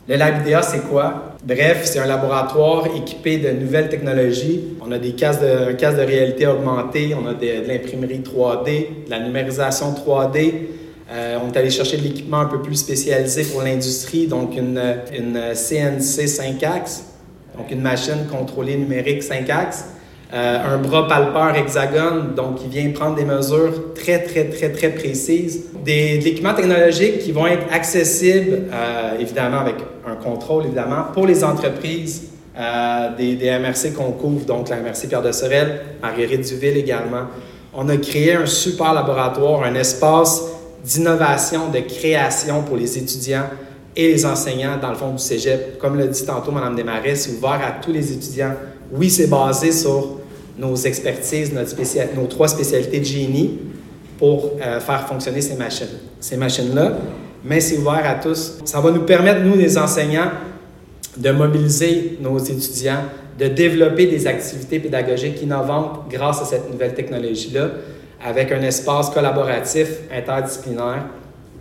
Le Lab IDEA, c'est quoi? Bref, c'est un laboratoire équipé de nouvelles technologies. On a un casque de réalité augmentée, on a de l'imprimerie 3D, de la numérisation 3D. On est allé chercher de l'équipement un peu plus spécialisé pour l'industrie, donc une CNC 5 axes, donc une machine contrôlée numérique 5 axes. Un bras palpeur hexagone, donc qui vient prendre des mesures très précises. De l'équipement technologique qui vont être accessibles, évidemment, avec un contrôle, évidemment, pour les entreprises des MRC qu'on couvre, donc la MRC Pierre de Sorel, Marguerite Duville également. On a créé un super laboratoire, un espace d'innovation, de création pour les étudiants et les enseignants, dans le fond, du cégep. Comme l'a dit tantôt Mme Desmarais, c'est ouvert à tous les étudiants. Oui, c'est basé sur nos expertises, nos 3 spécialités de génie pour faire fonctionner ces machines-là, mais c'est ouvert à tous. Ça va nous permettre, nous, les enseignants, de mobiliser nos étudiants, de développer des activités pédagogiques innovantes grâce à cette nouvelle technologie-là, avec un espace collaboratif interdisciplinaire